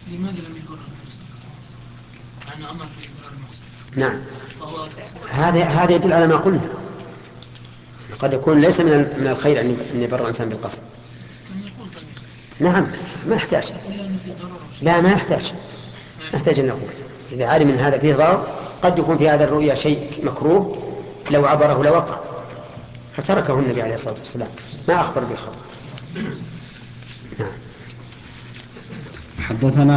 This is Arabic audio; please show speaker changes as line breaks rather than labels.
لماذا لم يبرر المحسن؟ أنا أمر بإبرار المحسن.
نعم، هذا يدل على ما قلنا، قد يكون ليس من الخير أن يبرر الإنسان بالقصد.
كان يقول طيب.
نعم، ما يحتاج. لا، ما يحتاج أن نقول إذا علم من هذا فيه ضرر، قد يكون في هذا الرؤيا شيء مكروه لو عبره لوقع، فتركه النبي عليه الصلاة والسلام، ما أخبر بالخطأ. نعم.
حدثنا